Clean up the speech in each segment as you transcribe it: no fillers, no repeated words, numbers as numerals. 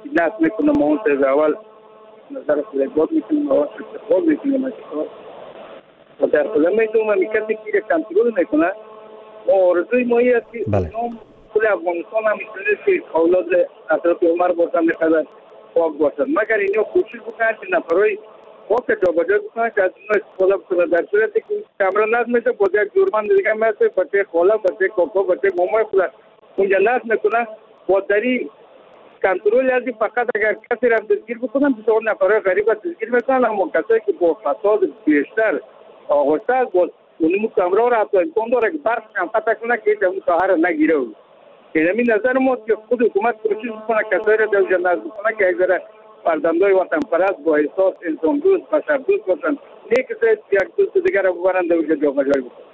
نصب میکنم ما اون از اول نظر خود باز میکنیم و استفاده میکنیم و در خود میدونم کسی که کنترل میکنه ما آرزوی ما است که کل افغانستان هم میتونه که اولاد حضرت عمر باشن میخواد پاک باشن مگر اینا کوشش بکنن که نفرای پاک جابجا بکنن که از اونها استفاده بکنن در صورتی که کامرا نصب میشه باز یک جرمند دیگه مثل بچه خاله بچه کاکا بچه مامای خود اونجا نصب میکنه با دری کنترل ازی فقط اگر کسی را دستگیر بکنن بسیار نفرای غریب را دستگیر میکنن اما کسایی که با فساد بیشتر آغشته است باز اونمو کامرا را حتی امکان داره که برش هم قطع کنه که هیچ اون ساحه نگیره بود این همین نظر ما که خود حکومت کوشش بکنه کسایی را در جناز بکنه که اگر فرزندای وطن پرست با احساس انسان دوست بشر دوست باشن نه کسی یک دوست دیگر را ببرن در اونجا جابجایی بکنن.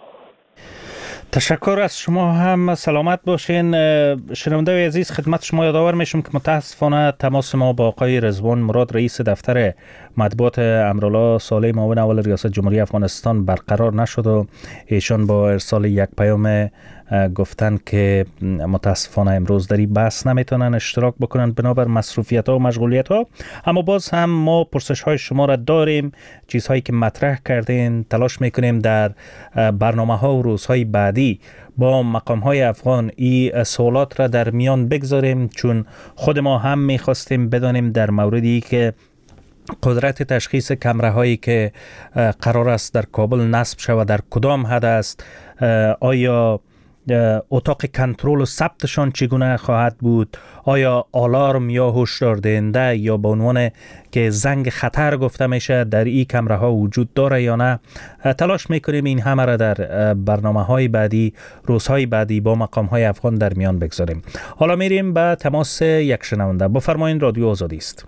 تشکر از شما هم سلامت باشین. شنونده عزیز خدمت شما یادآور میشم که متاسفانه تماس ما با آقای رضوان مراد رئیس دفتر مطبوعات امرالله صالح معاون اول ریاست جمهوری افغانستان برقرار نشد و ایشان با ارسال یک پیام گفتن که متاسفانه امروز در این بحث نمیتونن اشتراک بکنن بنابر مصروفیت ها و مشغولیت ها، اما باز هم ما پرسش های شما را داریم، چیزهایی که مطرح کردین تلاش میکنیم در برنامه ها و روزهای بعدی با مقام های افغان این سوالات را در میان بگذاریم، چون خود ما هم میخواستیم بدانیم در موردی که قدرت تشخیص کمره هایی که قرار است در کابل نصب شود در کدام حد است، آیا اتاق کنترل و ثبتشان چگونه خواهد بود، آیا آلارم یا هشدار دهنده یا به عنوان که زنگ خطر گفته میشه در این کمره ها وجود داره یا نه. تلاش میکنیم این همه را در برنامه های بعدی روزهای بعدی با مقام های افغان در میان بگذاریم. حالا میریم به تماس یک شنونده. بفرمایید، رادیو آزادی است.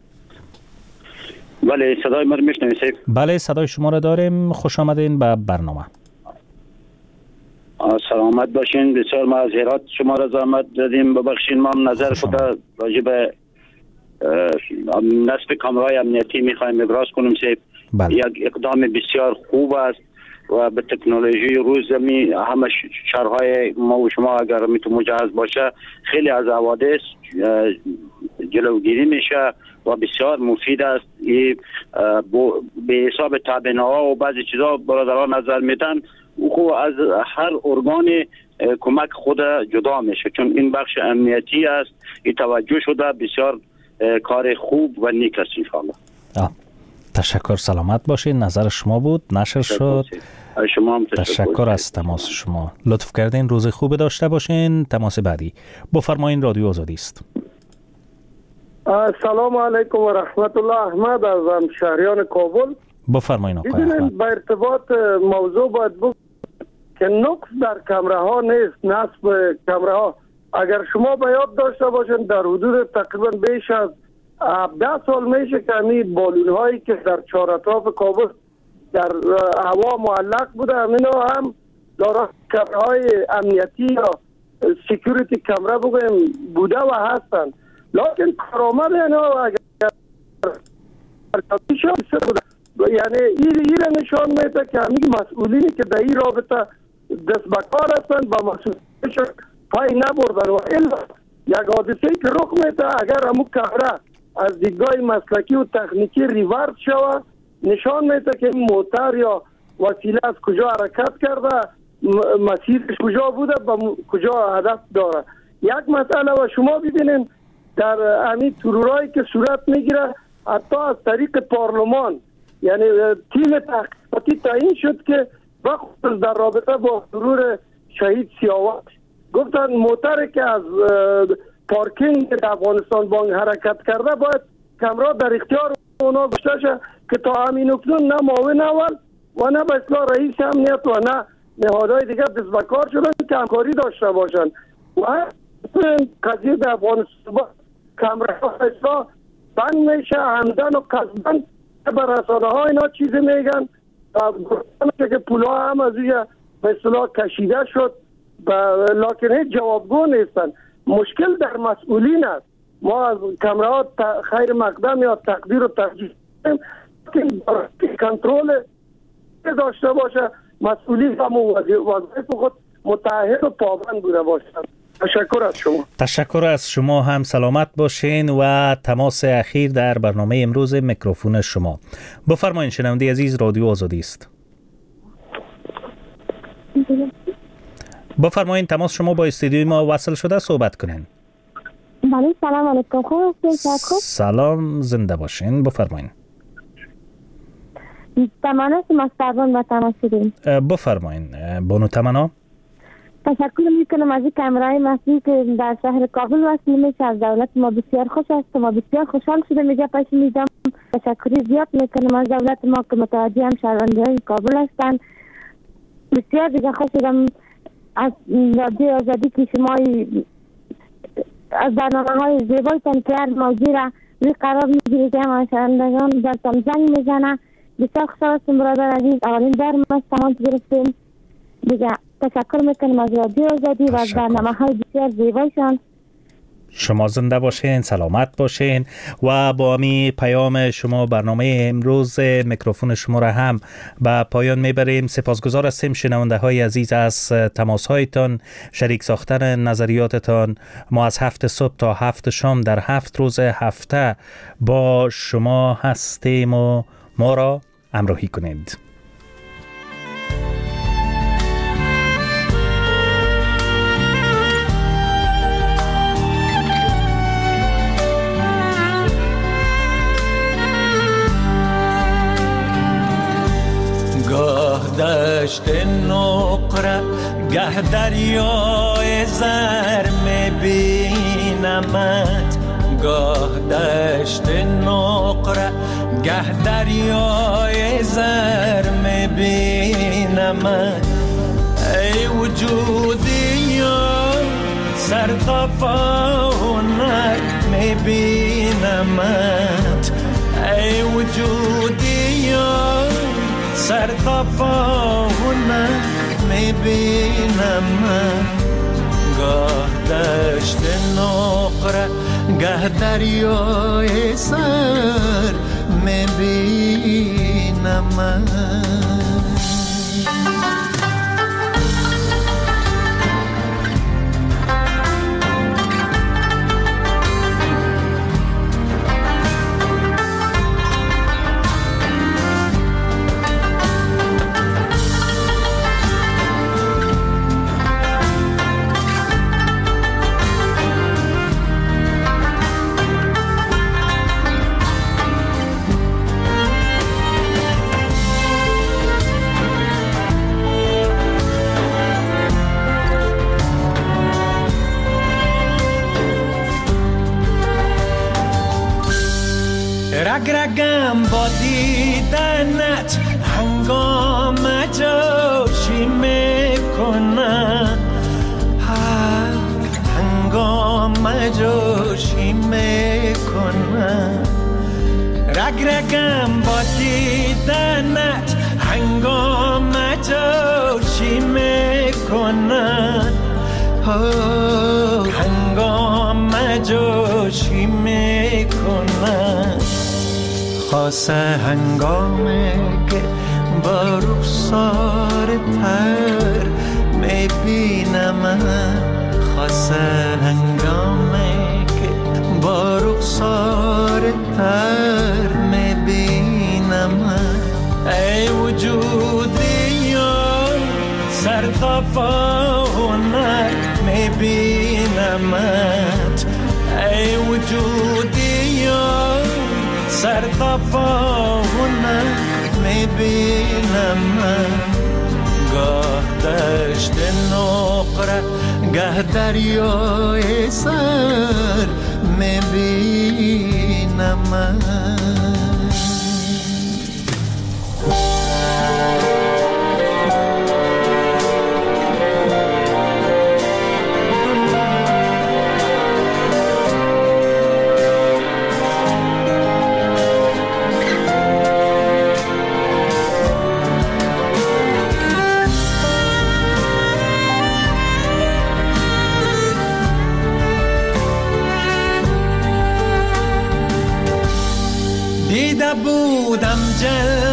بله صدای ما رو میشنوید؟ بله صدای شما را داریم، خوش آمدین به برنامه. سلامت باشین. بسیار معذرت شما را زحمت دادیم، ببخشید. ما نظر خود راجع به نصب کامرای امنیتی میخوایم ابراز کنیم. یک اقدام بسیار خوب است و به تکنولوژی روز زمین همه شهرهای ما و شما اگر میتونه مجهز باشه خیلی از حوادث جلوگیری میشه و بسیار مفید است. به حساب تابعینه‌ها و بعضی چیزا برادران نظر میدن او از هر ارگان کمک خود جدا میشه، چون این بخش امنیتی است. این توجه شده بسیار کار خوب و نیک است انشاءالله. تشکر، سلامت باشید. نظر شما بود، نشر شد. شما هم تشکر از تماس شما، لطف کردین. روز خوب داشته باشین. تماس بعدی بفرمایین، رادیو آزادی است. سلام علیکم و رحمت الله. احمد از شهریان کابل. بفرمایین آقای احمد. با ارتباط موضوع باید بگم که نقص در کمره ها نیست، نصب کمره ها. اگر شما به یاد داشته باشین در حدود تقریبا بیش از 10 سال میشه که همین بالون هایی که در چهار اطراف کابل در هوا معلق بوده همینا هم دارای کمره های امنیتی یا سکیوریتی کمره بگویم بوده و هستند، لیکن کارآمد اینا اگر یعنی این نشان میده که همین مسئولینی که در این رابطه دست به کار هستند با مسئولیتشون پای نبردن و الا یک حادثه‌ای که رخ میده اگر همون کمره از دیدگاه مسلکی و تکنیکی ریورس شود نشان میده که این موتر یا وسیله از کجا حرکت کرده، مسیرش کجا بوده، با کجا هدف داره. یک مسئله و شما ببینید در همین ترورایی که صورت میگیره حتی از طریق پارلمان، یعنی تیم تحقیقاتی تعیین شد که وقت در رابطه با ترور شهید سیاوش گفتن موتر که از پارکینگ در افغانستان بانک حرکت کرده باید کمرا در اختیار اونا گذاشته شه که تا همین اکنون نه معاون اول و نه به اصطلاح رئیس امنیت و نه نهادهای دیگر دست به کار شدن که همکاری داشته باشن و قضیه در افغانستان با کمرا اصلا بند میشه همدن و قصدن به رسانه ها اینا چیزی میگن که پولا هم از اینجا به اصطلاح کشیده شد لکن هیچ جوابگو نیستن. مشکل در مسئولین است. ما از کمرات خیر مقدم یا تقدیر و ترجیح که کنترل داشته باشه، مسئولین هم وظایف خود متعهد و پابند بوده باشند. تشکر از شما. تشکر از شما هم. سلامت باشین و تماس اخیر در برنامه امروز میکروفون شما. بفرمایید شنونده عزیز، رادیو آزادی است. بفرمایید تماس شما با استودیوی ما وصل شده، صحبت کنین. بله سلام علیکم. خوب هستین؟ سلام، زنده باشین. بفرمایید. تمنا مستقبل و تماشیدین. بفرمایید بانو تمنا. تشکر میکنم از این کامرای مصنوعی که در شهر کابل وصل میشه. از دولت ما بسیار خوش است. ما بسیار خوشحال شده میگه پیش میدم. تشکری زیاد میکنم از دولت ما که متوجه هم شهرونده های کابل هستند. بسیار دیگه خوش شدم از رادیو آزادی که شما از برنامه های زیبایتان که هر موضوع را روی قرار میگیرید که همه شهروندگان در زنگ میزنه. بسیار خوشحال هستم برادر عزیز. اولین بار ما تماس گرفتیم دیگه. تشکر میکنم از رادیو آزادی و از برنامه های بسیار زیبایشان. شما زنده باشین، سلامت باشین و با می پیام شما برنامه امروز میکروفون شما را هم به پایان میبریم. سپاسگزار هستیم شنونده های عزیز از تماس هایتان، شریک ساختن نظریاتتان. ما از 7 صبح تا 7 شام در 7 روز هفته با شما هستیم و ما را همراهی کنید. گاه دشت نقره گه دریای زر میبینمت، گاه دشت نقره گه دریای زر میبینمت. ای وجودی سر تا پا هنر میبینمت، ای وجودی سر تا پا هنر میبینمت. گاه دشت نقره گه دریای سر میبینمت. رگرگم با دیدنت هنگام جوشی میکنم، هنگام جوشی میکنم. رگرگم با دیدنت هنگام جوشی میکنم، هنگام جوشی میکنم. خاصه هنگامی که با رخسار تر میبینم، خاصه هنگامی که با رخسار تر میبینم. ای وجودی سر تا پا هنر میبینمت، ای وجودی سر تا پا هنر میبینمت. گاه دشت نقره گه دریای سر میبینمت. دیده بودم